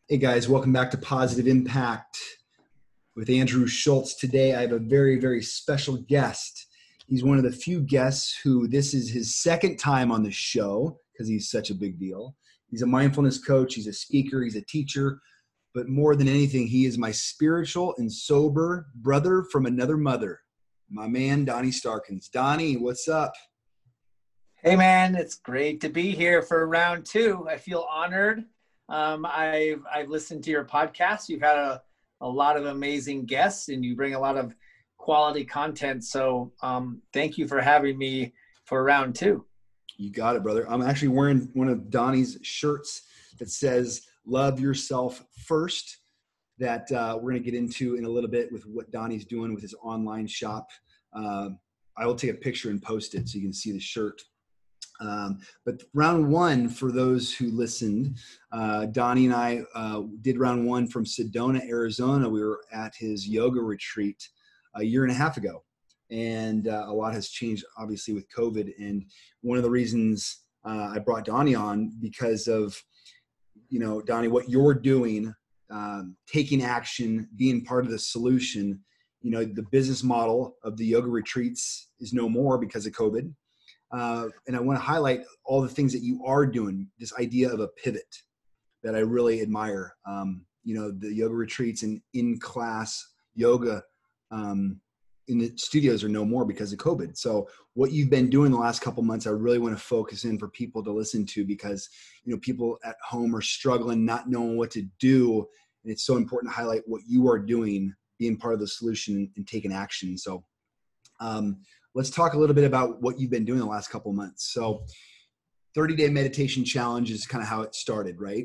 Hey guys, welcome back to Positive Impact with Andrew Schultz. Today I have a very, very special guest. He's one of the few guests who this is his second time on the show because he's such a big deal. He's a mindfulness coach, he's a speaker, he's a teacher, but more than anything, he is my spiritual and sober brother from another mother, my man, Donnie Starkins. Donnie, what's up? Hey man, it's great to be here for round two. I feel honored. I've listened to your podcast. You've had a lot of amazing guests and you bring a lot of quality content. So thank you for having me for round two. You got it, brother. I'm actually wearing one of Donnie's shirts that says, "Love yourself first," that we're going to get into in a little bit with what Donnie's doing with his online shop. I will take a picture and post it so you can see the shirt. But round one, for those who listened, Donnie and I did round one from Sedona, Arizona. We were at his yoga retreat a year and a half ago. And a lot has changed, obviously, with COVID. And one of the reasons I brought Donnie on because of, Donnie, what you're doing, taking action, being part of the solution. The business model of the yoga retreats is no more because of COVID. And I want to highlight all the things that you are doing, this idea of a pivot that I really admire. The yoga retreats and in-class yoga in the studios are no more because of COVID. So what you've been doing the last couple months, I really want to focus in for people to listen to because, people at home are struggling, not knowing what to do. And it's so important to highlight what you are doing, being part of the solution and taking action. So, let's talk a little bit about what you've been doing the last couple of months. So 30-day meditation challenge is kind of how it started, right?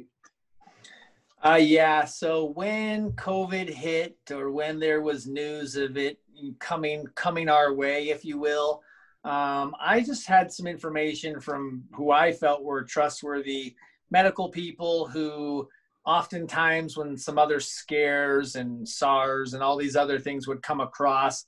Yeah. So when COVID hit or when there was news of it coming our way, if you will, I just had some information from who I felt were trustworthy medical people who oftentimes when some other scares and SARS and all these other things would come across,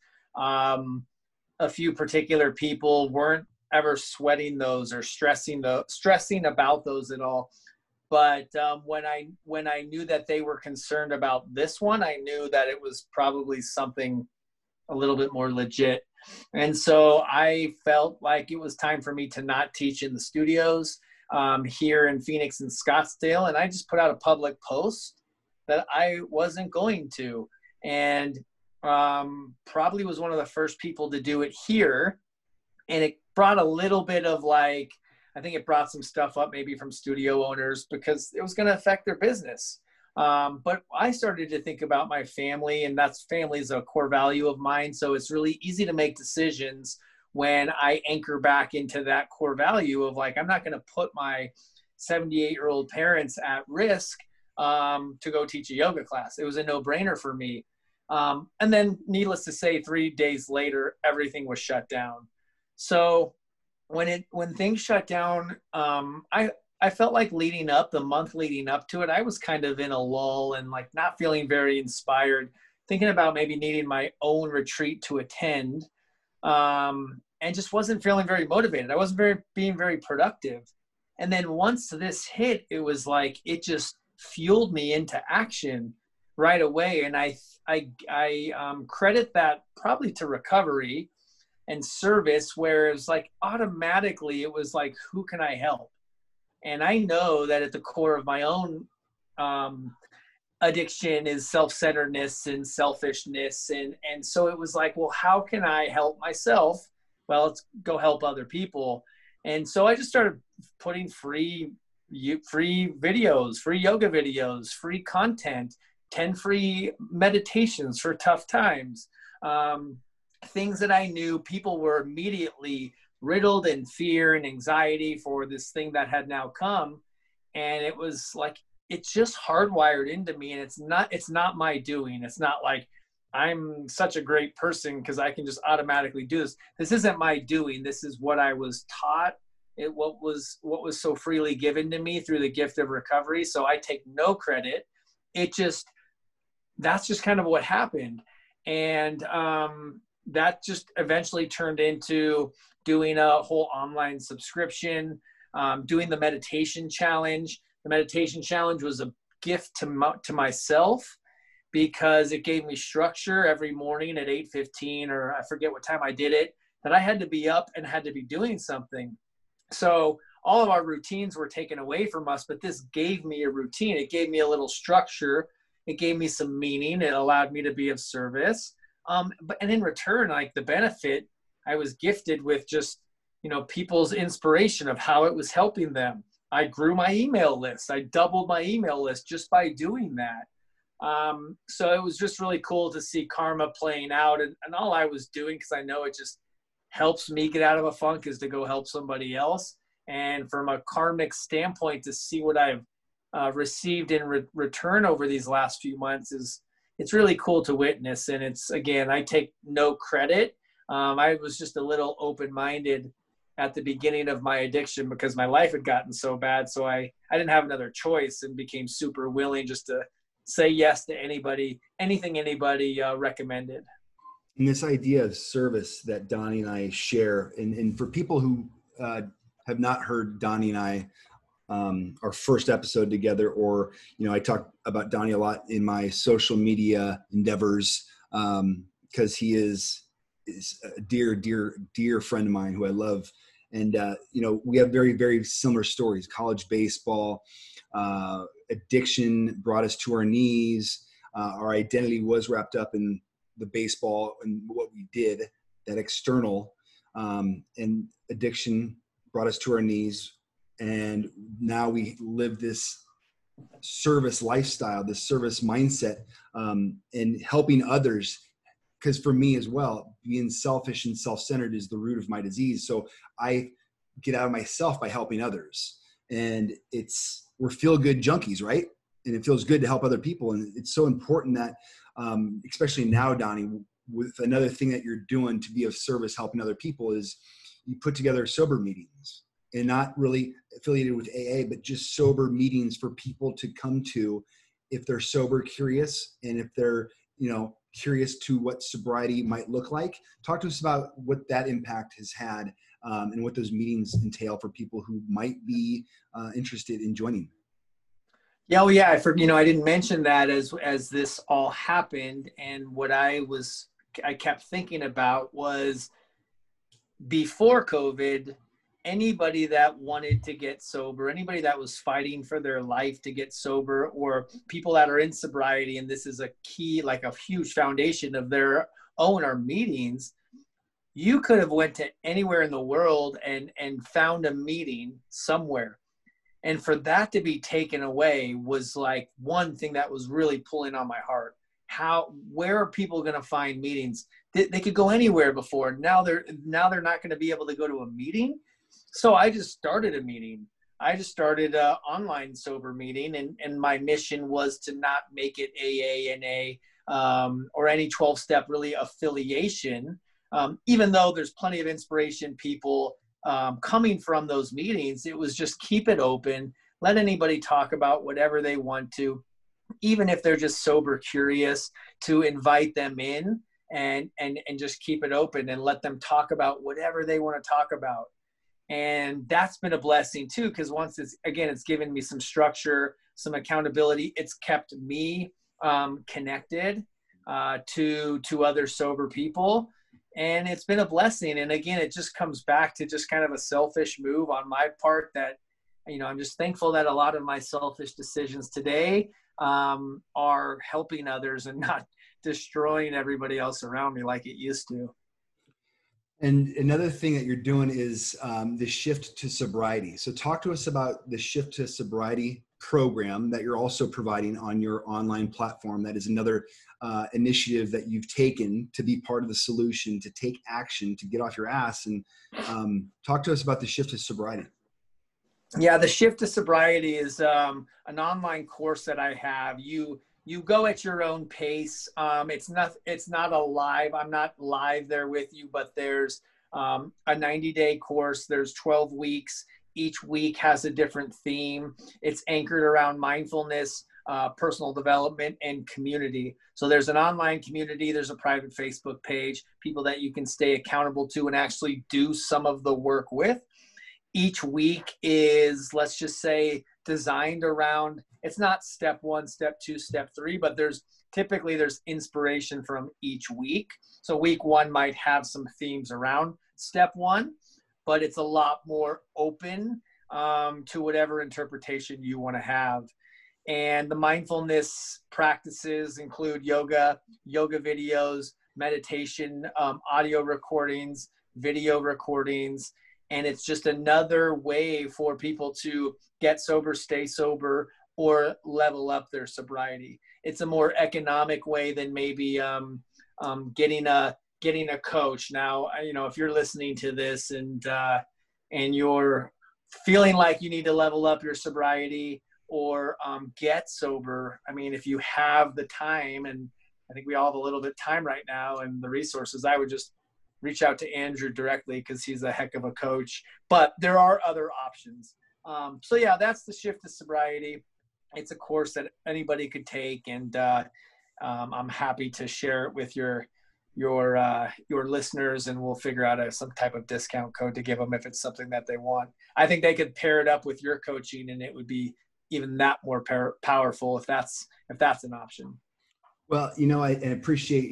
a few particular people weren't ever sweating those or stressing about those at all. But when I knew that they were concerned about this one, I knew that it was probably something a little bit more legit. And so I felt like it was time for me to not teach in the studios here in Phoenix and Scottsdale. And I just put out a public post that I wasn't going to. And probably was one of the first people to do it here. And it brought a little bit of I think it brought some stuff up maybe from studio owners because it was going to affect their business. But I started to think about my family, and family is a core value of mine. So it's really easy to make decisions when I anchor back into that core value of I'm not going to put my 78-year-old parents at risk to go teach a yoga class. It was a no-brainer for me. And then needless to say, 3 days later, everything was shut down. So when things shut down, I felt like the month leading up to it, I was kind of in a lull and not feeling very inspired, thinking about maybe needing my own retreat to attend, and just wasn't feeling very motivated. I wasn't being very productive. And then once this hit, it was it just fueled me into action right away. And I credit that probably to recovery and service, where it's automatically it was who can I help? And I know that at the core of my own addiction is self-centeredness and selfishness. And so it was well, how can I help myself? Well, let's go help other people. And so I just started putting free videos, free yoga videos, free content, 10 free meditations for tough times, things that I knew people were immediately riddled in fear and anxiety for this thing that had now come. And it was it's just hardwired into me. And it's not my doing. It's not I'm such a great person because I can just automatically do this. This isn't my doing. This is what I was taught. What was so freely given to me through the gift of recovery. So I take no credit. That's just kind of what happened. And that just eventually turned into doing a whole online subscription, doing the meditation challenge. The meditation challenge was a gift to myself, because it gave me structure every morning at 8:15, or I forget what time I did it, that I had to be up and had to be doing something. So all of our routines were taken away from us, but this gave me a routine. It gave me a little structure. It gave me some meaning. It allowed me to be of service. And in return, like the benefit, I was gifted with just, people's inspiration of how it was helping them. I grew my email list. I doubled my email list just by doing that. So it was just really cool to see karma playing out. And all I was doing, because I know it just helps me get out of a funk, is to go help somebody else. And from a karmic standpoint, to see what I've received in return over these last few months it's really cool to witness. And it's, again, I take no credit. I was just a little open-minded at the beginning of my addiction because my life had gotten so bad. So I didn't have another choice, and became super willing just to say yes to anything anybody recommended. And this idea of service that Donnie and I share, and for people who have not heard Donnie and I, our first episode together, or, I talk about Donnie a lot in my social media endeavors, because he is a dear friend of mine who I love. And, we have very, very similar stories. College baseball, addiction brought us to our knees. Our identity was wrapped up in the baseball and what we did, that external, and addiction brought us to our knees. And now we live this service lifestyle, this service mindset, and helping others. Because for me as well, being selfish and self-centered is the root of my disease. So I get out of myself by helping others. And we're feel-good junkies, right? And it feels good to help other people. And it's so important that, especially now, Donnie, with another thing that you're doing to be of service, helping other people, is you put together sober meetings, and not really affiliated with AA, but just sober meetings for people to come to if they're sober curious, and if they're, curious to what sobriety might look like. Talk to us about what that impact has had, and what those meetings entail for people who might be interested in joining. Yeah, well, yeah. I didn't mention that as this all happened, and what I kept thinking about was, before COVID, anybody that wanted to get sober, anybody that was fighting for their life to get sober, or people that are in sobriety, and this is a key, like a huge foundation of their own, our meetings, you could have went to anywhere in the world and found a meeting somewhere. And for that to be taken away was like one thing that was really pulling on my heart. Where are people going to find meetings? They could go anywhere before. Now they're not going to be able to go to a meeting. So I just started a meeting. I just started an online sober meeting, and my mission was to not make it AA, NA, or any 12-step really affiliation, even though there's plenty of inspiration people coming from those meetings. It was just keep it open, let anybody talk about whatever they want to, even if they're just sober curious, to invite them in and just keep it open and let them talk about whatever they want to talk about. And that's been a blessing too, because once it's given me some structure, some accountability. It's kept me connected to other sober people. And it's been a blessing. And again, it just comes back to just kind of a selfish move on my part that, I'm just thankful that a lot of my selfish decisions today are helping others and not destroying everybody else around me like it used to. And another thing that you're doing is the Shift to Sobriety. So talk to us about the Shift to Sobriety program that you're also providing on your online platform. That is another initiative that you've taken to be part of the solution, to take action, to get off your ass. And talk to us about the Shift to Sobriety. Yeah, the Shift to Sobriety is an online course that I have. You go at your own pace. It's not a live. I'm not live there with you, but there's a 90-day course. There's 12 weeks. Each week has a different theme. It's anchored around mindfulness, personal development, and community. So there's an online community. There's a private Facebook page, people that you can stay accountable to and actually do some of the work with. Each week is, let's just say, designed around, it's not step 1, step 2, step 3, but there's inspiration from each week. So week 1 might have some themes around step 1, but it's a lot more open to whatever interpretation you want to have. And the mindfulness practices include yoga videos, meditation, audio recordings, video recordings. And it's just another way for people to get sober, stay sober, or level up their sobriety. It's a more economic way than maybe getting a coach. Now, if you're listening to this and you're feeling like you need to level up your sobriety or get sober, I mean, if you have the time, and I think we all have a little bit of time right now and the resources, I would just reach out to Andrew directly because he's a heck of a coach. But there are other options. So yeah, that's the Shift to Sobriety. It's a course that anybody could take, and I'm happy to share it with your listeners, and we'll figure out some type of discount code to give them if it's something that they want. I think they could pair it up with your coaching, and it would be even that more powerful if that's an option. Well, I appreciate,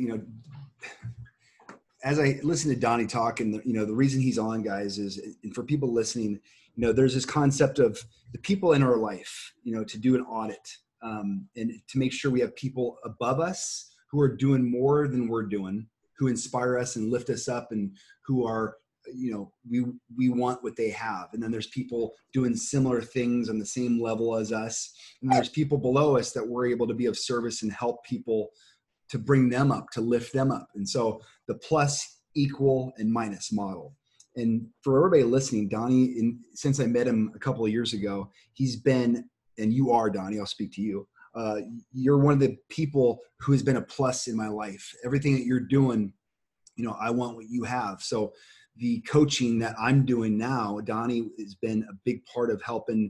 as I listen to Donnie talk, and the reason he's on, guys, is, and for people listening, there's this concept of the people in our life, to do an audit, and to make sure we have people above us who are doing more than we're doing, who inspire us and lift us up, and who are, we want what they have. And then there's people doing similar things on the same level as us. And there's people below us that we're able to be of service and help people to bring them up, to lift them up. And so the plus, equal, and minus model. And for everybody listening, Donnie, since I met him a couple of years ago, he's been, and you are, Donnie, I'll speak to you. You're one of the people who has been a plus in my life. Everything that you're doing, I want what you have. So the coaching that I'm doing now, Donnie has been a big part of helping,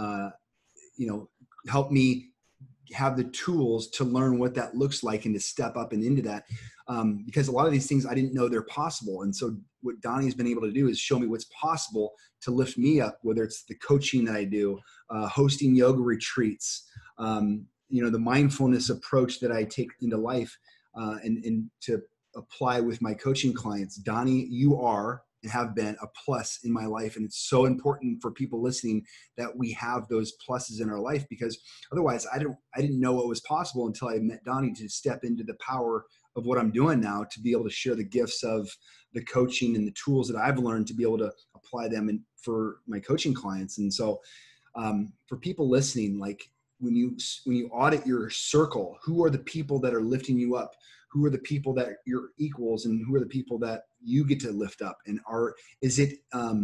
help me have the tools to learn what that looks like and to step up and into that. Because a lot of these things I didn't know they're possible. And so what Donnie has been able to do is show me what's possible to lift me up, whether it's the coaching that I do, hosting yoga retreats, the mindfulness approach that I take into life, and to apply with my coaching clients. Donnie, you are and have been a plus in my life. And it's so important for people listening that we have those pluses in our life, because otherwise I didn't know what was possible until I met Donnie to step into the power of what I'm doing now, to be able to share the gifts of the coaching and the tools that I've learned to be able to apply them for my coaching clients. And so for people listening, like when you audit your circle, who are the people that are lifting you up? Who are the people that you're equals, and who are the people that you get to lift up? And is there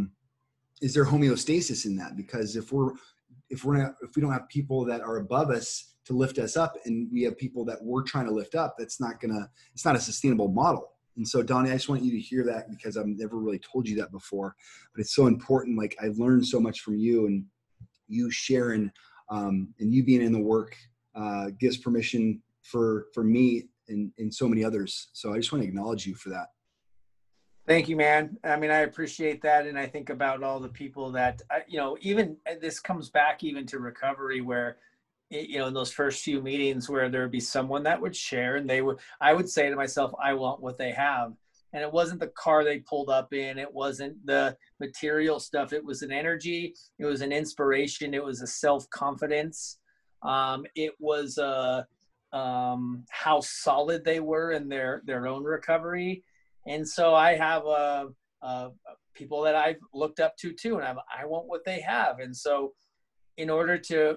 homeostasis in that? Because if we don't have people that are above us to lift us up, and we have people that we're trying to lift up, it's not a sustainable model. And so, Donnie, I just want you to hear that, because I've never really told you that before, but it's so important. Like, I've learned so much from you, and you sharing, and you being in the work, gives permission for me and so many others. So I just want to acknowledge you for that. Thank you, man. I mean, I appreciate that. And I think about all the people that, even this comes back even to recovery, where, in those first few meetings where there would be someone that would share, and I would say to myself, I want what they have. And it wasn't the car they pulled up in. It wasn't the material stuff. It was an energy. It was an inspiration. It was a self-confidence. It was how solid they were in their own recovery. And so I have people that I've looked up to too, and I want what they have. And so in order to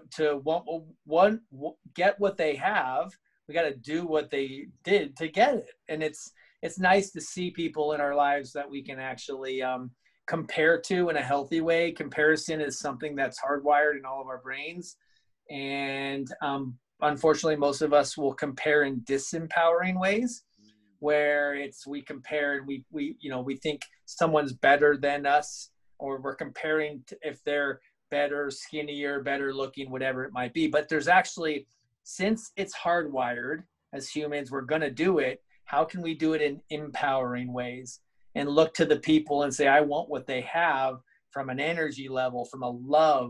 get what they have, we got to do what they did to get it. And it's nice to see people in our lives that we can actually compare to in a healthy way. Comparison is something that's hardwired in all of our brains. And unfortunately, most of us will compare in disempowering ways, where we compare and we think someone's better than us, or we're comparing to if they're better, skinnier, better looking, whatever it might be. But there's actually, since it's hardwired as humans, we're going to do it. How can we do it in empowering ways and look to the people and say, I want what they have, from an energy level, from a love,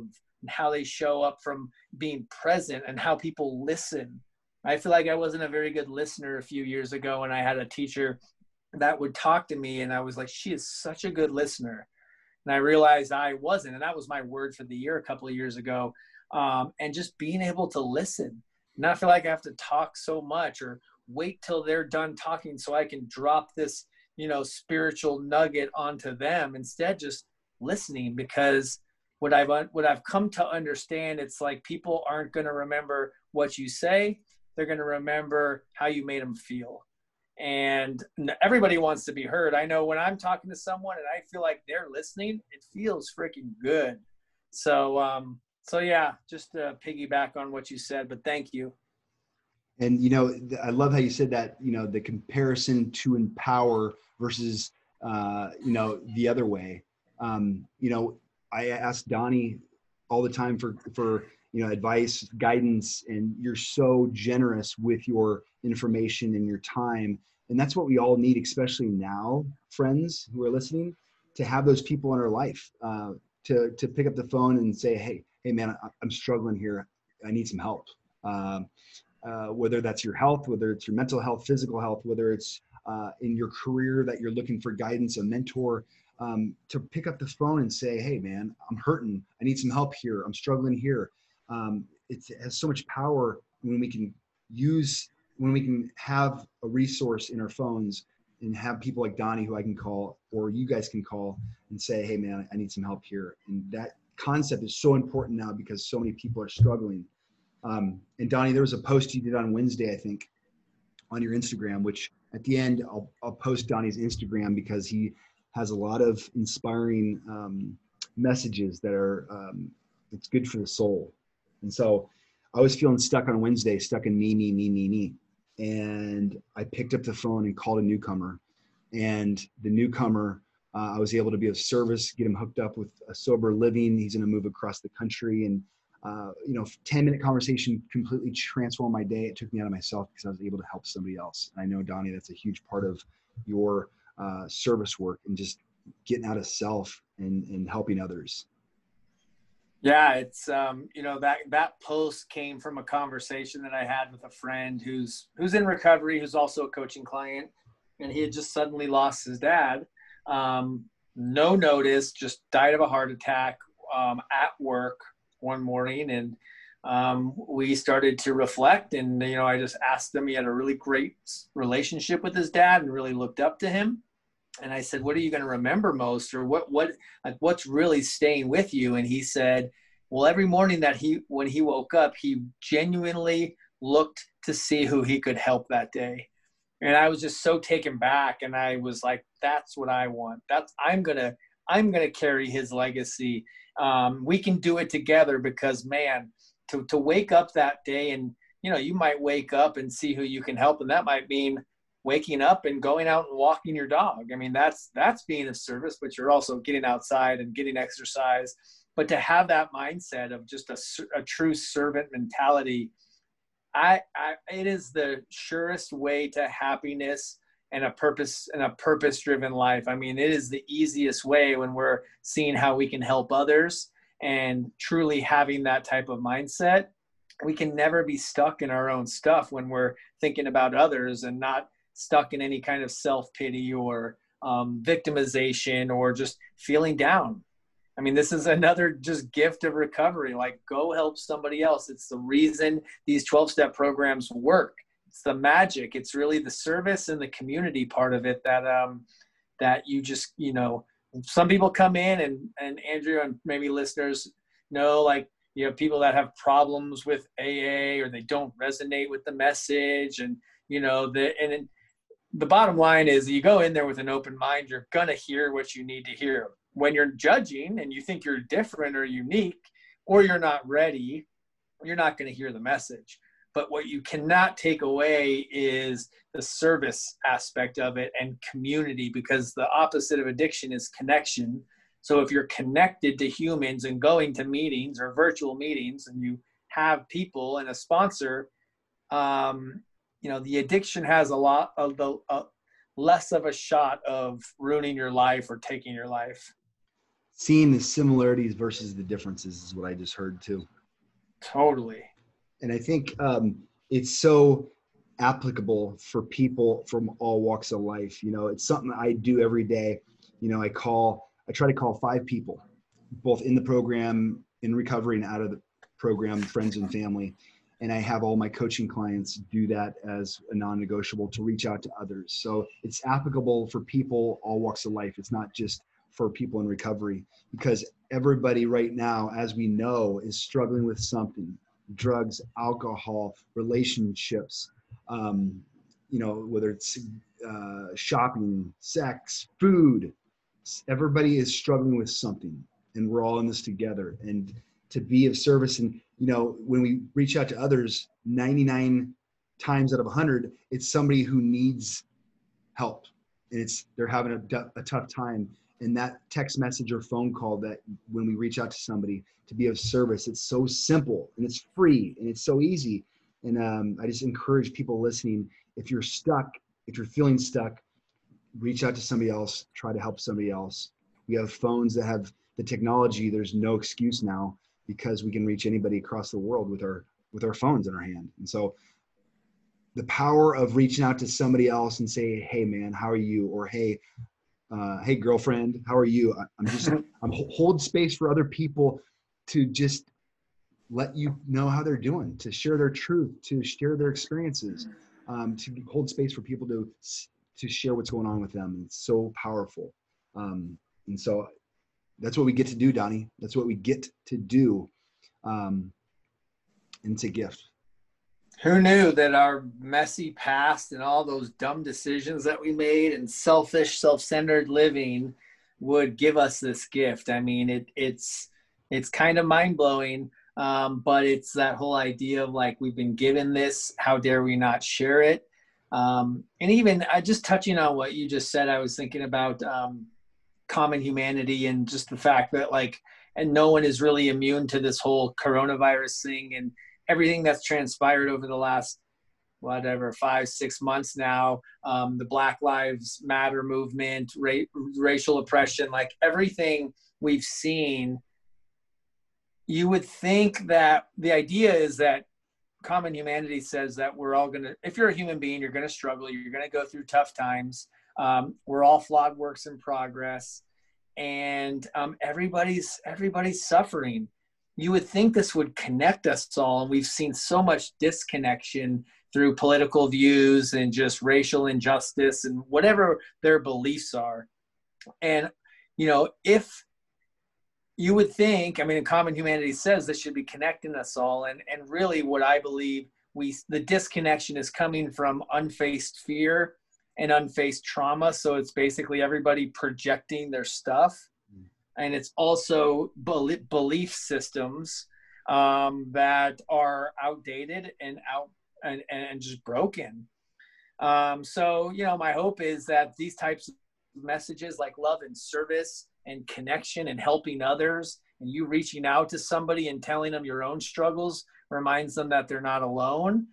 and how they show up from being present and how people listen. I feel like I wasn't a very good listener a few years ago, and I had a teacher that would talk to me, and I was like, she is such a good listener. And I realized I wasn't, and that was my word for the year a couple of years ago. And just being able to listen, not feel like I have to talk so much or wait till they're done talking so I can drop this, spiritual nugget onto them. Instead, just listening, because what I've come to understand, it's like people aren't going to remember what you say. They're going to remember how you made them feel. And everybody wants to be heard. I know when I'm talking to someone and I feel like they're listening, it feels freaking good. So yeah, just to piggyback on what you said, but thank you. And, I love how you said that, the comparison to empower versus, the other way. I ask Donnie all the time for advice, guidance, and you're so generous with your information and your time. And that's what we all need, especially now, friends who are listening, to have those people in our life, to pick up the phone and say, hey man, I'm struggling here. I need some help. Whether that's your health, whether it's your mental health, physical health, whether it's in your career that you're looking for guidance, a mentor, to pick up the phone and say, hey man, I'm hurting. I need some help here. I'm struggling here. It has so much power when we can have a resource in our phones and have people like Donnie who I can call, or you guys can call and say, hey man, I need some help here. And that concept is so important now because so many people are struggling. And Donnie, there was a post you did on Wednesday, I think, on your Instagram, which at the end, I'll post Donnie's Instagram because he has a lot of inspiring messages that are, it's good for the soul. And so I was feeling stuck on Wednesday, stuck in me. And I picked up the phone and called a newcomer. And the newcomer, I was able to be of service, get him hooked up with a sober living. He's going to move across the country. And 10-minute conversation completely transformed my day. It took me out of myself because I was able to help somebody else. And I know, Donnie, that's a huge part of your service work and just getting out of self and helping others. Yeah, it's that post came from a conversation that I had with a friend who's in recovery, who's also a coaching client, and he had just suddenly lost his dad. No notice, just died of a heart attack at work one morning. And we started to reflect, and I just asked him. He had a really great relationship with his dad and really looked up to him. And I said, what are you going to remember most, or what's really staying with you? And he said, well, every morning when he woke up, he genuinely looked to see who he could help that day. And I was just so taken back, and I was like, that's what I want. I'm going to carry his legacy. We can do it together, because man, to wake up that day and, you might wake up and see who you can help. And that might mean waking up and going out and walking your dog. I mean, that's being of service, but you're also getting outside and getting exercise. But to have that mindset of just a true servant mentality, it is the surest way to happiness and a purpose-driven life. I mean, it is the easiest way when we're seeing how we can help others and truly having that type of mindset. We can never be stuck in our own stuff when we're thinking about others, and not stuck in any kind of self-pity or victimization or just feeling down. I mean, this is another just gift of recovery. Like, go help somebody else. It's the reason these 12-step programs work. It's the magic. It's really the service and the community part of it that you just, some people come in and Andrew and maybe listeners know, like, people that have problems with AA, or they don't resonate with the message. And, the bottom line is, you go in there with an open mind, you're going to hear what you need to hear. When you're judging and you think you're different or unique, or you're not ready, you're not going to hear the message. But what you cannot take away is the service aspect of it and community, because the opposite of addiction is connection. So if you're connected to humans and going to meetings or virtual meetings, and you have people and a sponsor, the addiction has a lot of less of a shot of ruining your life or taking your life. seeing the similarities versus the differences is what I just heard too. Totally. And I think it's so applicable for people from all walks of life. It's something I do every day. I try to call 5 people, both in the program, in recovery, and out of the program, friends and family. And I have all my coaching clients do that as a non-negotiable, to reach out to others. So it's applicable for people, all walks of life. It's not just for people in recovery, because everybody right now, as we know, is struggling with something: drugs, alcohol, relationships, whether it's shopping, sex, food. Everybody is struggling with something, and we're all in this together. And to be of service, and when we reach out to others, 99 times out of 100, it's somebody who needs help, and they're having a tough time. And that text message or phone call, that when we reach out to somebody to be of service, it's so simple and it's free and it's so easy. And I just encourage people listening, if you're feeling stuck, reach out to somebody else, try to help somebody else. We have phones that have the technology. There's no excuse now, because we can reach anybody across the world with our phones in our hand. And so the power of reaching out to somebody else and say, hey man, how are you? Or hey girlfriend, how are you? I'm hold space for other people to just let you know how they're doing, to share their truth, to share their experiences, to hold space for people to share what's going on with them. And it's so powerful. And so that's what we get to do, Donnie. That's what we get to do. And it's a gift. Who knew that our messy past and all those dumb decisions that we made and selfish, self-centered living would give us this gift? I mean, it's kind of mind-blowing, but it's that whole idea of like, we've been given this, how dare we not share it? And even just touching on what you just said, I was thinking about common humanity, and just the fact that and no one is really immune to this whole coronavirus thing, and everything that's transpired over the last 5-6 months now, the Black Lives Matter movement, racial oppression, everything we've seen. You would think that the idea is that common humanity says that we're all going to, if you're a human being, you're going to struggle, you're going to go through tough times. We're all flawed works in progress, and everybody's suffering. You would think this would connect us all, and we've seen so much disconnection through political views and just racial injustice and whatever their beliefs are. And if you would think, common humanity says this should be connecting us all, and really what I believe the disconnection is coming from unfaced fear and unfaced trauma. So it's basically everybody projecting their stuff. And it's also belief systems that are outdated and just broken. So, my hope is that these types of messages, like love and service and connection and helping others, and you reaching out to somebody and telling them your own struggles, reminds them that they're not alone.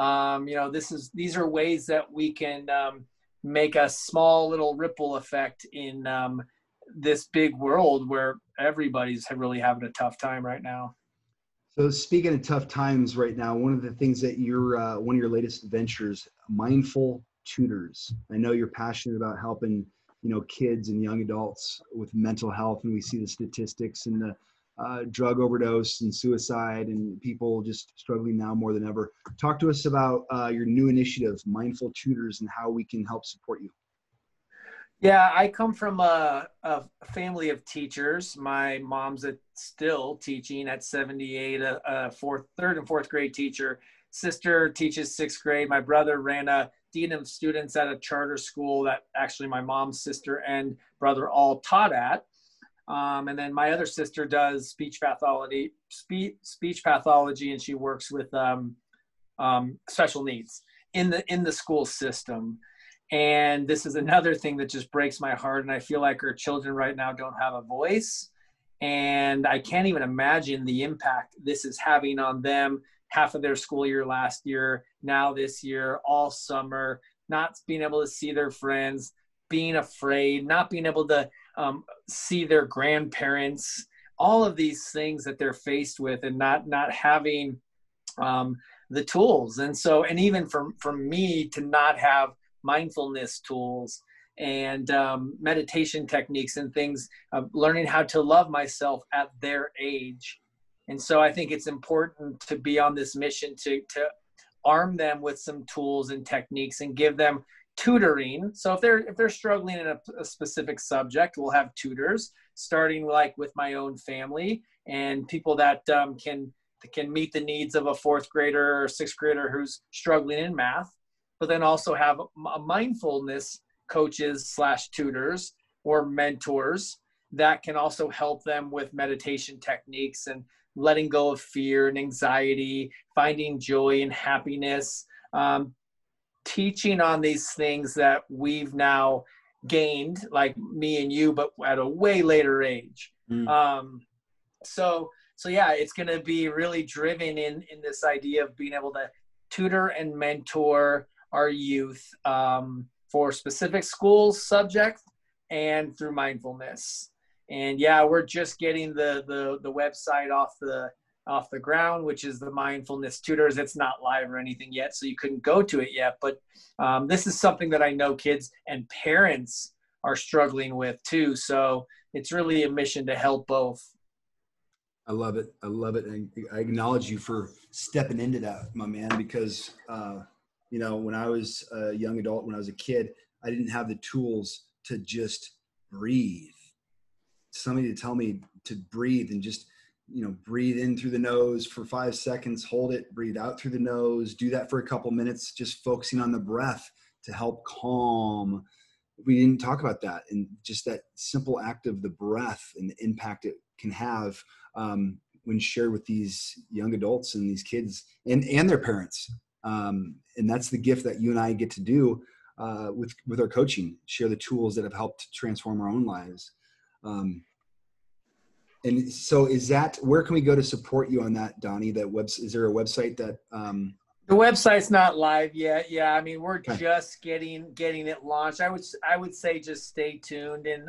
These are ways that we can make a small little ripple effect in this big world where everybody's really having a tough time right now. So speaking of tough times right now, one of the things that one of your latest ventures, Mindful Tutors. I know you're passionate about helping, kids and young adults with mental health, and we see the statistics and the drug overdose and suicide and people just struggling now more than ever. Talk to us about your new initiative, Mindful Tutors, and how we can help support you. Yeah, I come from a family of teachers. My mom's still teaching at 78, third and fourth grade teacher. Sister teaches sixth grade. My brother ran a dean of students at a charter school that actually my mom's sister and brother all taught at. And then my other sister does speech pathology, and she works with special needs in the school system. And this is another thing that just breaks my heart. And I feel like our children right now don't have a voice. And I can't even imagine the impact this is having on them. Half of their school year last year, now this year, all summer, not being able to see their friends, being afraid, not being able to see their grandparents, all of these things that they're faced with, and not having the tools. And so, and even for me to not have mindfulness tools and meditation techniques and things, learning how to love myself at their age. And so I think it's important to be on this mission to arm them with some tools and techniques and give them tutoring. So if they're struggling in a specific subject, we'll have tutors, starting like with my own family and people that can meet the needs of a fourth grader or sixth grader who's struggling in math, but then also have a mindfulness coaches / tutors or mentors that can also help them with meditation techniques and letting go of fear and anxiety, finding joy and happiness, teaching on these things that we've now gained, like me and you, but at a way later age. So yeah, it's going to be really driven in this idea of being able to tutor and mentor our youth for specific schools, subjects, and through mindfulness. And yeah, we're just getting the website off the ground, which is the Mindfulness Tutors. It's not live or anything yet, so you couldn't go to it yet. But this is something that I know kids and parents are struggling with too. So it's really a mission to help both. I love it. I love it. And I acknowledge you for stepping into that, my man, because, when I was a young adult, when I was a kid, I didn't have the tools to just breathe. Somebody to tell me to breathe and just, breathe in through the nose for 5 seconds, hold it, breathe out through the nose, do that for a couple minutes, just focusing on the breath to help calm. We didn't talk about that, and just that simple act of the breath and the impact it can have when shared with these young adults and these kids and their parents. And that's the gift that you and I get to do with our coaching, share the tools that have helped transform our own lives. And so where can we go to support you on that, Donnie? Is there a website that, the website's not live yet. Yeah. I mean, we're just getting it launched. I would say just stay tuned. And,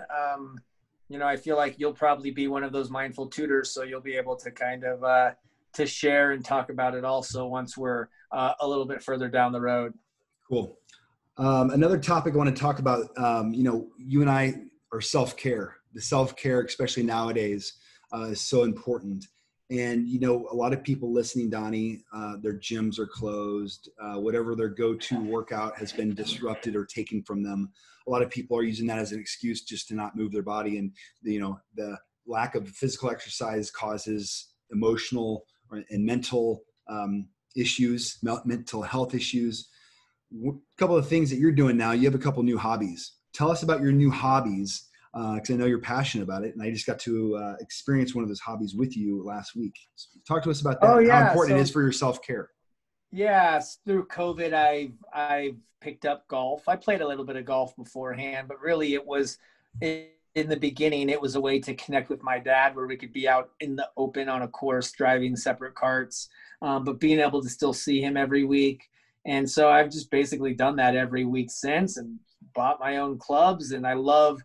I feel like you'll probably be one of those mindful tutors. So you'll be able to kind of, to share and talk about it also once we're a little bit further down the road. Cool. Another topic I want to talk about, you and I are self-care. The self-care, especially nowadays, is so important. And, a lot of people listening, Donnie, their gyms are closed. Whatever their go-to workout has been disrupted or taken from them. A lot of people are using that as an excuse just to not move their body. And, the lack of physical exercise causes emotional and mental issues, mental health issues. A couple of things that you're doing now. You have a couple new hobbies. Tell us about your new hobbies. Because I know you're passionate about it, and I just got to experience one of those hobbies with you last week. So talk to us about that. How important it is for your self-care. Yeah, through COVID, I've picked up golf. I played a little bit of golf beforehand, but really it was in the beginning, it was a way to connect with my dad, where we could be out in the open on a course, driving separate carts, but being able to still see him every week. And so I've just basically done that every week since, and bought my own clubs. And I love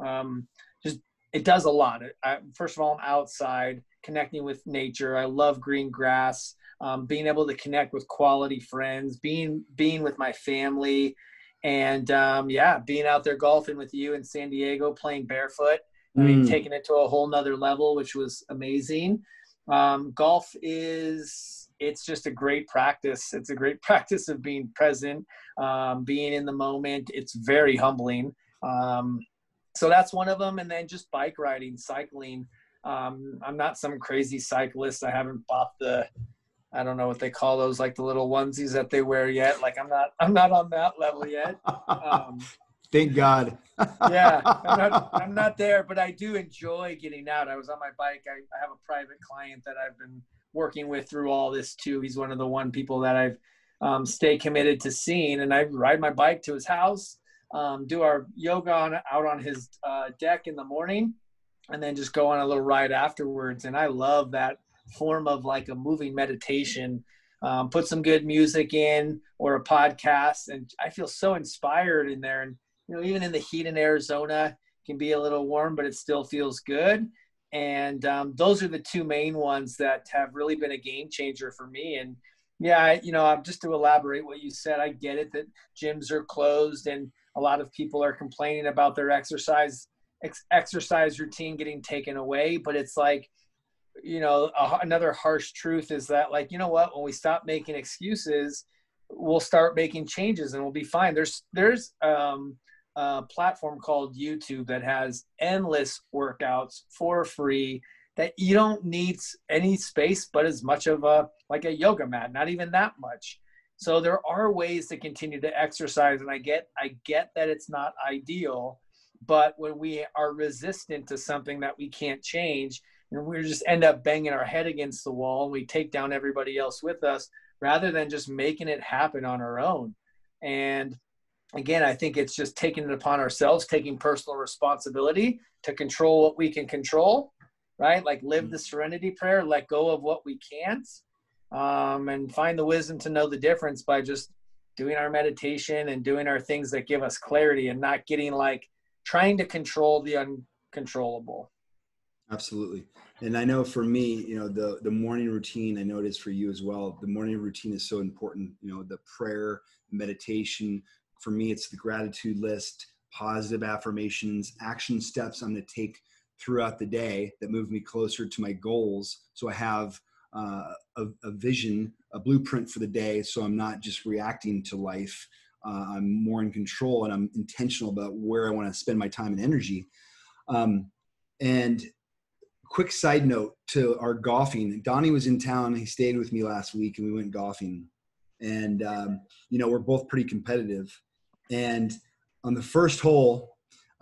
it does a lot. First of all, I'm outside connecting with nature. I love green grass, being able to connect with quality friends, being with my family, and being out there golfing with you in San Diego, playing barefoot. I mean, taking it to a whole nother level, which was amazing. Golf it's just a great practice. It's a great practice of being present, being in the moment. It's very humbling. So that's one of them. And then just bike riding, cycling. I'm not some crazy cyclist. I haven't bought I don't know what they call those, like the little onesies that they wear yet. Like I'm not on that level yet. Thank God. Yeah, I'm not there, but I do enjoy getting out. I was on my bike. I have a private client that I've been working with through all this too. He's one of the people that I've stayed committed to seeing, and I ride my bike to his house, do our yoga out on his deck in the morning, and then just go on a little ride afterwards. And I love that form of like a moving meditation. Put some good music in or a podcast, and I feel so inspired in there. And even in the heat in Arizona, it can be a little warm, but it still feels good. And those are the two main ones that have really been a game changer for me. And yeah, just to elaborate what you said, I get it that gyms are closed and a lot of people are complaining about their exercise routine getting taken away. But it's like, another harsh truth is that, like, you know what, when we stop making excuses, we'll start making changes and we'll be fine. There's a platform called YouTube that has endless workouts for free that you don't need any space but as much of a yoga mat, not even that much. So there are ways to continue to exercise, and I get that it's not ideal, but when we are resistant to something that we can't change, and we just end up banging our head against the wall and we take down everybody else with us rather than just making it happen on our own. And again, I think it's just taking it upon ourselves, taking personal responsibility to control what we can control, right? Like live the serenity prayer, let go of what we can't, and find the wisdom to know the difference by just doing our meditation and doing our things that give us clarity and not getting like trying to control the uncontrollable. Absolutely. And I know for me, the morning routine, I know it is for you as well. The morning routine is so important, the prayer, meditation. For me, it's the gratitude list, positive affirmations, action steps I'm going to take throughout the day that move me closer to my goals. So I have a vision, a blueprint for the day. So I'm not just reacting to life. I'm more in control and I'm intentional about where I want to spend my time and energy. And quick side note to our golfing. Donnie was in town. He stayed with me last week and we went golfing. And, we're both pretty competitive. And on the first hole,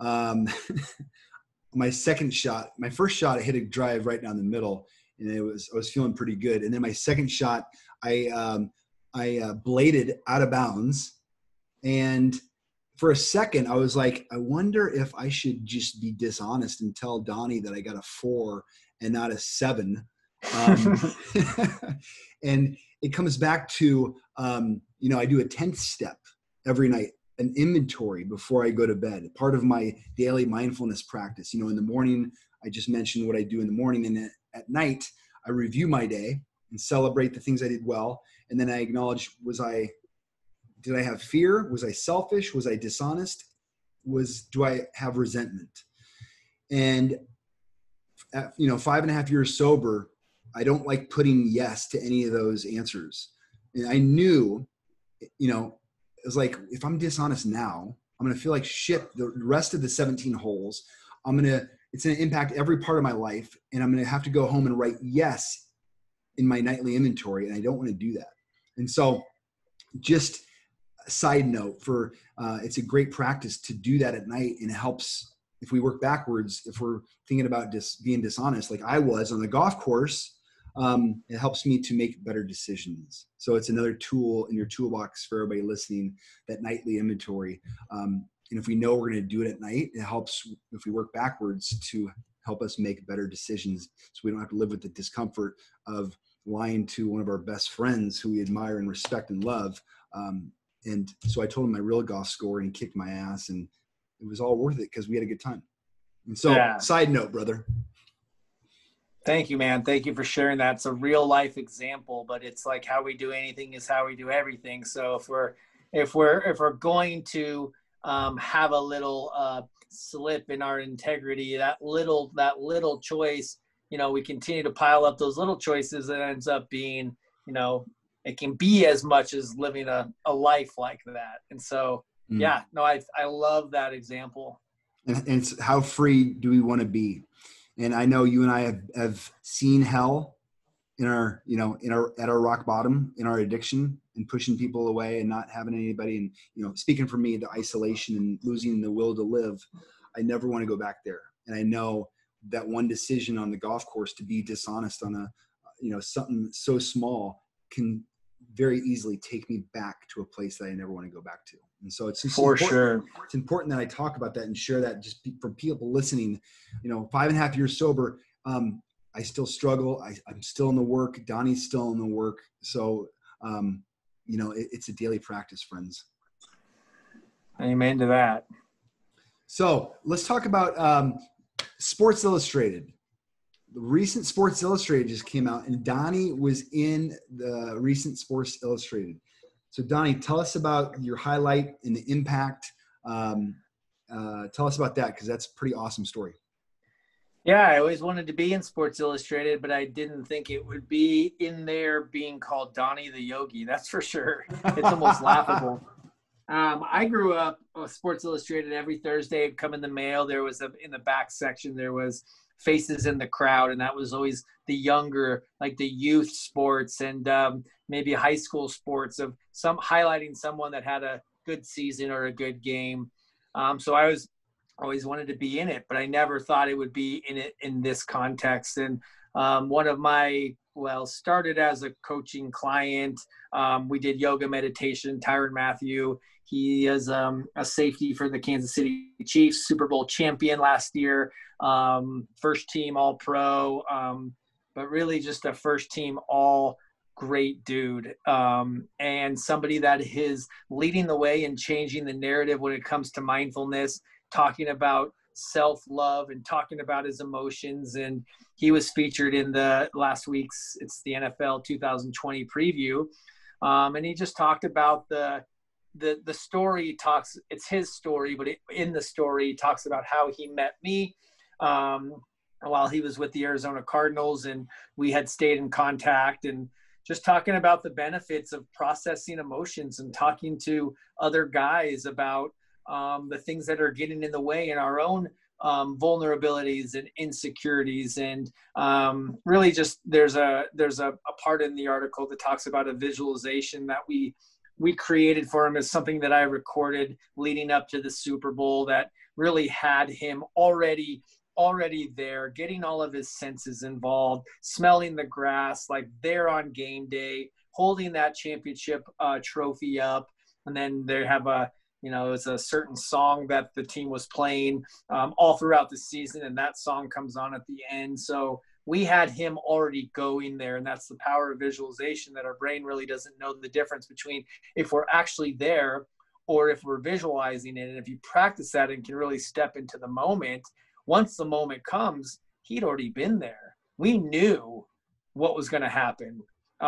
my first shot, I hit a drive right down the middle, and I was feeling pretty good. And then my second shot, I bladed out of bounds. And for a second, I was like, I wonder if I should just be dishonest and tell Donnie that I got a 4 and not a 7. And it comes back to, I do a 10th step every night, an inventory before I go to bed, part of my daily mindfulness practice. In the morning, I just mentioned what I do in the morning, and at night, I review my day and celebrate the things I did well. And then I acknowledge, did I have fear? Was I selfish? Was I dishonest? Do I have resentment? And at, 5.5 years sober, I don't like putting yes to any of those answers. And I knew, it was like, if I'm dishonest now, I'm going to feel like shit the rest of the 17 holes. It's going to impact every part of my life. And I'm going to have to go home and write yes in my nightly inventory. And I don't want to do that. And so just a side note it's a great practice to do that at night. And it helps if we work backwards, if we're thinking about being dishonest, like I was on the golf course. It helps me to make better decisions. So it's another tool in your toolbox for everybody listening, that nightly inventory. And if we know we're going to do it at night, it helps if we work backwards to help us make better decisions. So we don't have to live with the discomfort of lying to one of our best friends who we admire and respect and love. And so I told him my real golf score and he kicked my ass, and it was all worth it because we had a good time. And so Side note, brother. Thank you, man. Thank you for sharing that. It's a real life example, but it's like how we do anything is how we do everything. So if we're going to have a little slip in our integrity, that little choice, we continue to pile up those little choices, and it ends up being, it can be as much as living a life like that. And so, I love that example. And how free do we want to be? And I know you and I have seen hell at our rock bottom, in our addiction, and pushing people away and not having anybody. And, speaking for me, the isolation and losing the will to live, I never want to go back there. And I know that one decision on the golf course to be dishonest on something so small can very easily take me back to a place that I never want to go back to. And so it's just It's important that I talk about that and share that just for people listening. 5.5 years sober, I still struggle. I'm still in the work. Donnie's still in the work. So, it's a daily practice, friends. Amen to that. So let's talk about Sports Illustrated. The recent Sports Illustrated just came out, and Donnie was in the recent Sports Illustrated. So Donnie, tell us about your highlight and the impact. Tell us about that, because that's a pretty awesome story. Yeah, I always wanted to be in Sports Illustrated, but I didn't think it would be in there being called Donnie the Yogi. That's for sure. It's almost laughable. I grew up Sports Illustrated every Thursday. It'd come in the mail. There was in the back section, there was Faces in the Crowd, and that was always the younger, like the youth sports and maybe high school sports of some highlighting someone that had a good season or a good game. So I was always wanted to be in it, but I never thought it would be in it in this context. And one of my, started as a coaching client. We did yoga meditation. Tyrann Mathieu, he is a safety for the Kansas City Chiefs, Super Bowl champion last year, first team All Pro, but really just a first team all great dude, and somebody that is leading the way and changing the narrative when it comes to mindfulness, talking about self-love and talking about his emotions. And he was featured in the last week's, it's the NFL 2020 preview. And he just talked about the story. It's his story, but in the story, he talks about how he met me while he was with the Arizona Cardinals, and we had stayed in contact, and just talking about the benefits of processing emotions and talking to other guys about the things that are getting in the way in our own vulnerabilities and insecurities. And really just there's a part in the article that talks about a visualization that we created for him as something that I recorded leading up to the Super Bowl that really had him already there, getting all of his senses involved, smelling the grass, like there on game day, holding that championship trophy up. And then they have it's a certain song that the team was playing all throughout the season, and that song comes on at the end. So we had him already going there, and that's the power of visualization, that our brain really doesn't know the difference between if we're actually there or if we're visualizing it. And if you practice that and can really step into the moment, once the moment comes, he'd already been there. We knew what was going to happen.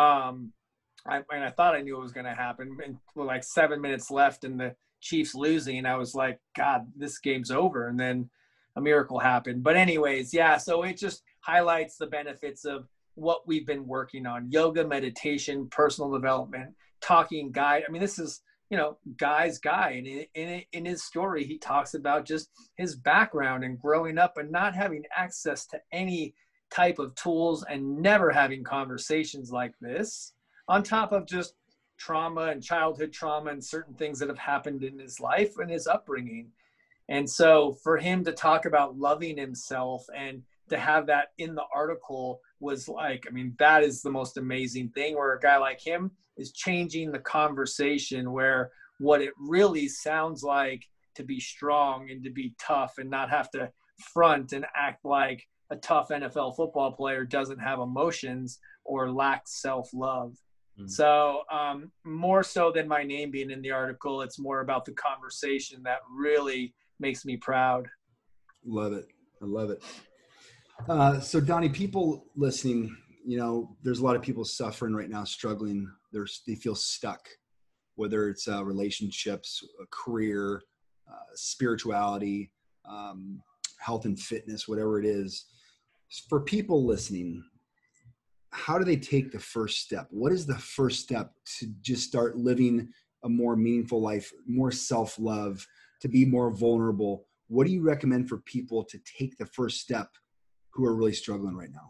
I thought I knew what was going to happen. And with like 7 minutes left and the Chiefs losing, I was like, God, this game's over. And then a miracle happened. But anyways, yeah, so it just highlights the benefits of what we've been working on: yoga, meditation, personal development, talking guide. I mean, this is, Guy's guy. And in his story, he talks about just his background and growing up and not having access to any type of tools and never having conversations like this, on top of just trauma and childhood trauma and certain things that have happened in his life and his upbringing. And so for him to talk about loving himself and to have that in the article was like, I mean, that is the most amazing thing, where a guy like him is changing the conversation, where what it really sounds like to be strong and to be tough and not have to front and act like a tough NFL football player doesn't have emotions or lacks self-love. So more so than my name being in the article, it's more about the conversation that really makes me proud. Love it. I love it. So Donnie, people listening, there's a lot of people suffering right now, struggling. They feel stuck, whether it's relationships, a career, spirituality, health and fitness, whatever it is. For people listening, how do they take the first step? What is the first step to just start living a more meaningful life, more self-love, to be more vulnerable? What do you recommend for people to take the first step who are really struggling right now?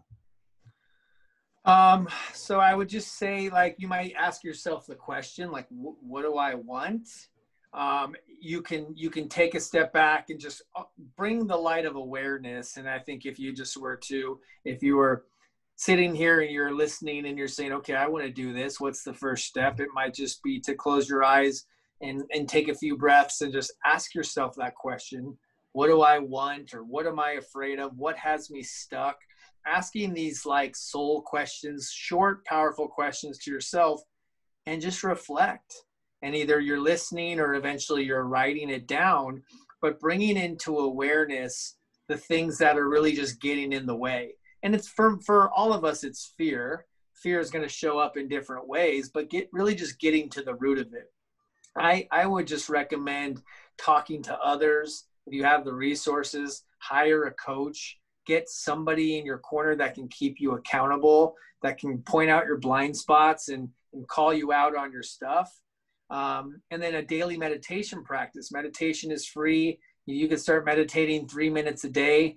So I would just say, like, you might ask yourself the question, like, what do I want? You can take a step back and just bring the light of awareness. And I think if you were sitting here and you're listening and you're saying, okay, I want to do this, what's the first step? It might just be to close your eyes and take a few breaths and just ask yourself that question. What do I want? Or what am I afraid of? What has me stuck? Asking these like soul questions, short, powerful questions to yourself, and just reflect. And either you're listening or eventually you're writing it down, but bringing into awareness the things that are really just getting in the way. And it's for all of us, it's fear. Fear is going to show up in different ways, but really just getting to the root of it. I would just recommend talking to others. If you have the resources, hire a coach, get somebody in your corner that can keep you accountable, that can point out your blind spots and call you out on your stuff. And then a daily meditation practice. Meditation is free. You can start meditating 3 minutes a day.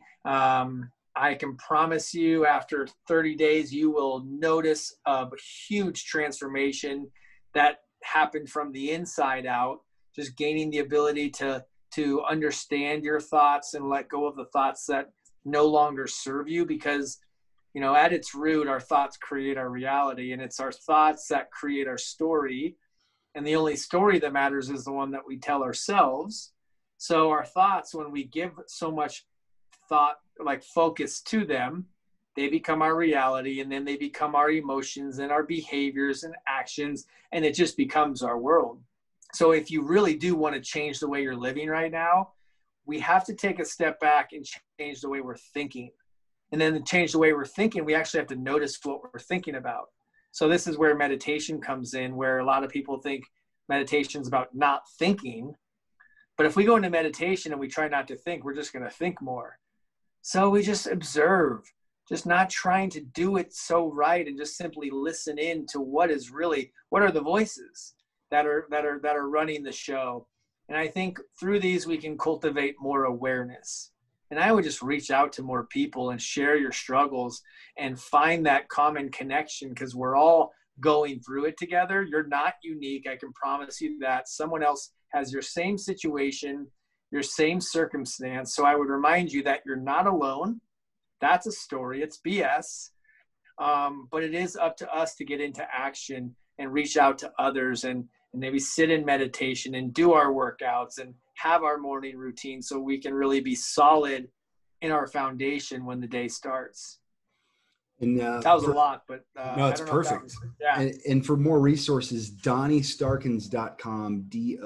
I can promise you after 30 days, you will notice a huge transformation that happened from the inside out, just gaining the ability to understand your thoughts and let go of the thoughts that no longer serve you, because, you know, at its root, our thoughts create our reality, and it's our thoughts that create our story. And the only story that matters is the one that we tell ourselves. So our thoughts, when we give so much thought, like focus to them, they become our reality, and then they become our emotions and our behaviors and actions, and it just becomes our world. So if you really do want to change the way you're living right now, we have to take a step back and change the way we're thinking. And then to change the way we're thinking, we actually have to notice what we're thinking about. So this is where meditation comes in, where a lot of people think meditation is about not thinking. But if we go into meditation and we try not to think, we're just going to think more. So we just observe, just not trying to do it so right, and just simply listen in to what are the voices that are running the show. And I think through these, we can cultivate more awareness. And I would just reach out to more people and share your struggles and find that common connection, because we're all going through it together. You're not unique. I can promise you that. Someone else has your same situation, your same circumstance. So I would remind you that you're not alone. That's a story. It's BS. But it is up to us to get into action and reach out to others and maybe sit in meditation and do our workouts and have our morning routine, so we can really be solid in our foundation when the day starts. And that was a lot, but no, it's perfect. Yeah. And for more resources, DonnieStarkins.com,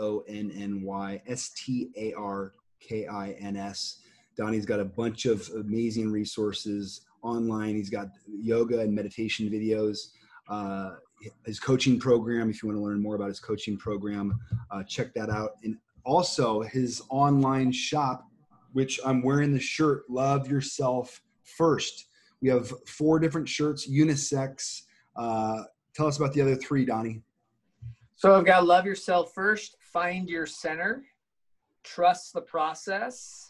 DonnieStarkins. Donnie's got a bunch of amazing resources online. He's got yoga and meditation videos. His coaching program, if you want to learn more about his coaching program, check that out. And also his online shop, which I'm wearing the shirt, Love Yourself First. We have 4 different shirts, unisex. Tell us about the other 3, Donnie. So I've got Love Yourself First, Find Your Center, Trust the Process,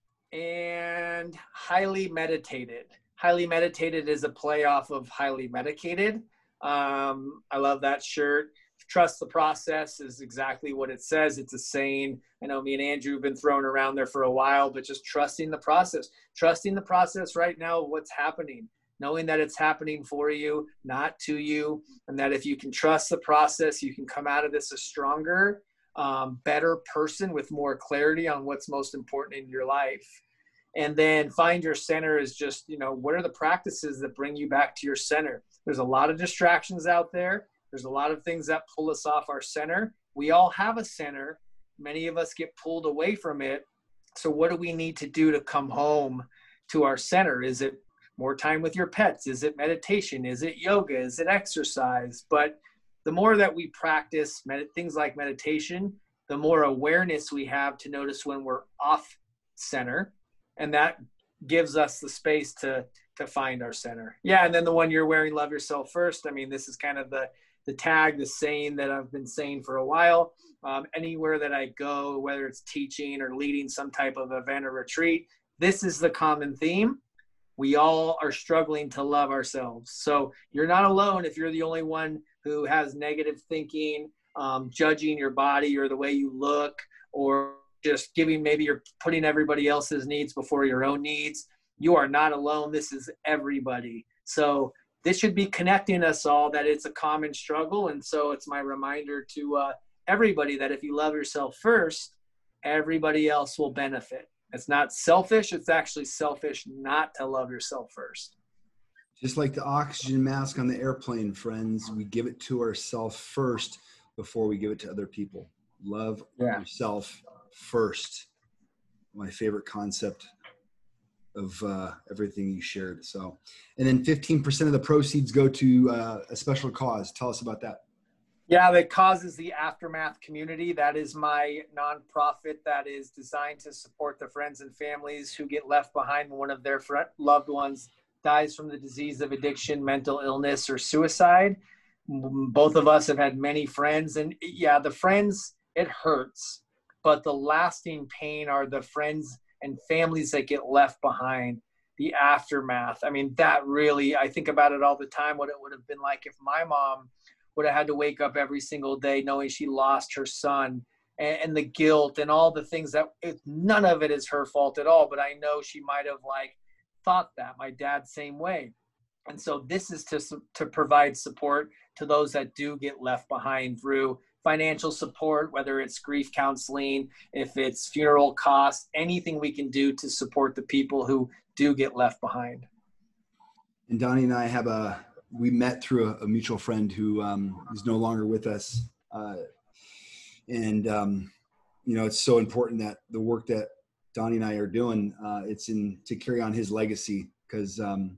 and Highly Meditated. Highly Meditated is a play off of Highly Medicated. I love that shirt. Trust the process is exactly what it says. It's a saying. I know me and Andrew have been thrown around there for a while, but just trusting the process right now, what's happening, knowing that it's happening for you, not to you. And that if you can trust the process, you can come out of this a stronger, better person with more clarity on what's most important in your life. And then Find Your Center is just, what are the practices that bring you back to your center? There's a lot of distractions out there. There's a lot of things that pull us off our center. We all have a center. Many of us get pulled away from it. So what do we need to do to come home to our center? Is it more time with your pets? Is it meditation? Is it yoga? Is it exercise? But the more that we practice things like meditation, the more awareness we have to notice when we're off center. And that gives us the space to find our center. Yeah. And then the one you're wearing, Love Yourself First. I mean, this is kind of the tag, the saying that I've been saying for a while. Anywhere that I go, whether it's teaching or leading some type of event or retreat, this is the common theme. We all are struggling to love ourselves. So you're not alone if you're the only one who has negative thinking, judging your body or the way you look, or just maybe you're putting everybody else's needs before your own needs. You are not alone. This is everybody. So this should be connecting us all, that it's a common struggle. And so it's my reminder to everybody that if you love yourself first, everybody else will benefit. It's not selfish. It's actually selfish not to love yourself first. Just like the oxygen mask on the airplane, friends, we give it to ourselves first before we give it to other people. Love yourself first. my favorite concept of everything you shared. So, and then 15% of the proceeds go to a special cause. Tell us about that. Yeah, the cause is the Aftermath Community. That is my nonprofit that is designed to support the friends and families who get left behind when one of their loved ones dies from the disease of addiction, mental illness, or suicide. Both of us have had many friends, and yeah, the friends, it hurts, but the lasting pain are the friends and families that get left behind, the aftermath. I mean, that really, I think about it all the time, what it would have been like if my mom would have had to wake up every single day knowing she lost her son, and the guilt and all the things that none of it is her fault at all. But I know she might have like thought that. My dad, same way. And so this is to provide support to those that do get left behind through financial support, whether it's grief counseling, if it's funeral costs, anything we can do to support the people who do get left behind. And Donnie and I we met through a mutual friend who is no longer with us. It's so important that the work that Donnie and I are doing, it's to carry on his legacy, because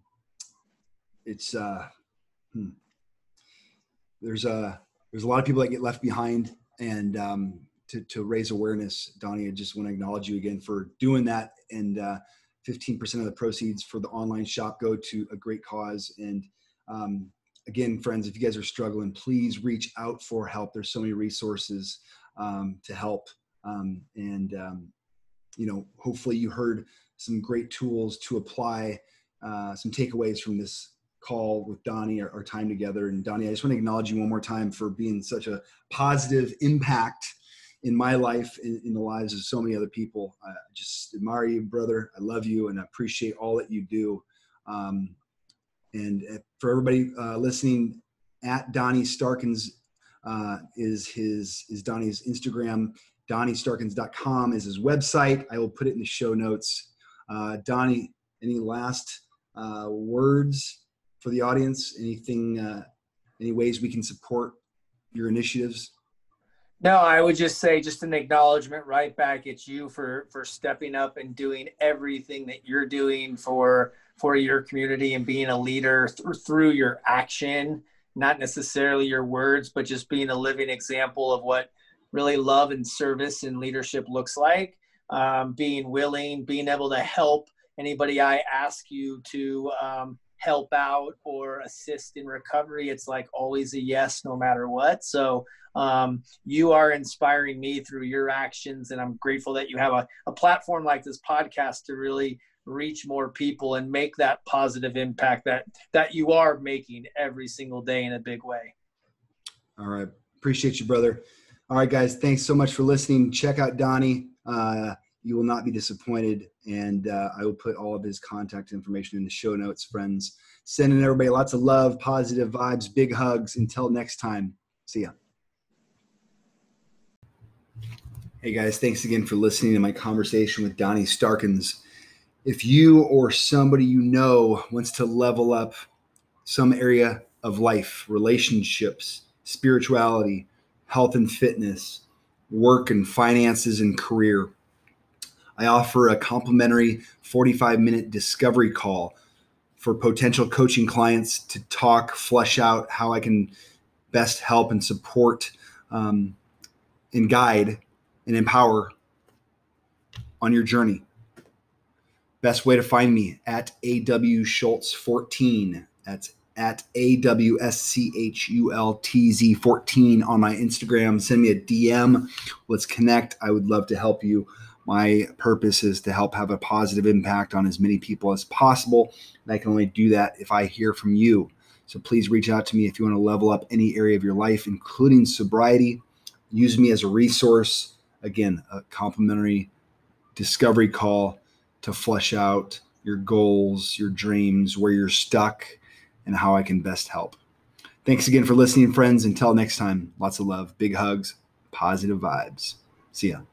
there's a lot of people that get left behind, and to raise awareness, Donnie, I just want to acknowledge you again for doing that. And 15% of the proceeds for the online shop go to a great cause. And again, friends, if you guys are struggling, please reach out for help. There's so many resources to help. Hopefully you heard some great tools to apply, some takeaways from this call with Donnie, our time together. And Donnie, I just want to acknowledge you one more time for being such a positive impact in my life, in the lives of so many other people. I just admire you, brother. I love you, and I appreciate all that you do. And for everybody listening, at Donnie Starkins is Donnie's Instagram. DonnieStarkins.com is his website. I will put it in the show notes. Donnie, any last words for the audience? Anything, any ways we can support your initiatives? No, I would just say just an acknowledgement right back at you for stepping up and doing everything that you're doing for your community and being a leader through your action, not necessarily your words, but just being a living example of what really love and service and leadership looks like. Being willing, being able to help anybody I ask you to help out or assist in recovery. It's like always a yes, no matter what. So you are inspiring me through your actions, and I'm grateful that you have a platform like this podcast to really reach more people and make that positive impact that you are making every single day in a big way. All right. Appreciate you, brother. All right, guys. Thanks so much for listening. Check out Donnie. You will not be disappointed. And I will put all of his contact information in the show notes, friends. Sending everybody lots of love, positive vibes, big hugs. Until next time. See ya. Hey, guys. Thanks again for listening to my conversation with Donnie Starkins. If you or somebody you know wants to level up some area of life, relationships, spirituality, health and fitness, work and finances and career, I offer a complimentary 45-minute discovery call for potential coaching clients to talk, flesh out how I can best help and support and guide and empower on your journey. Best way to find me at AWSchultz14. That's at AWSCHULTZ14 on my Instagram. Send me a DM. Let's connect. I would love to help you. My purpose is to help have a positive impact on as many people as possible. And I can only do that if I hear from you. So please reach out to me if you want to level up any area of your life, including sobriety. Use me as a resource. Again, a complimentary discovery call to flesh out your goals, your dreams, where you're stuck, and how I can best help. Thanks again for listening, friends. Until next time, lots of love, big hugs, positive vibes. See ya.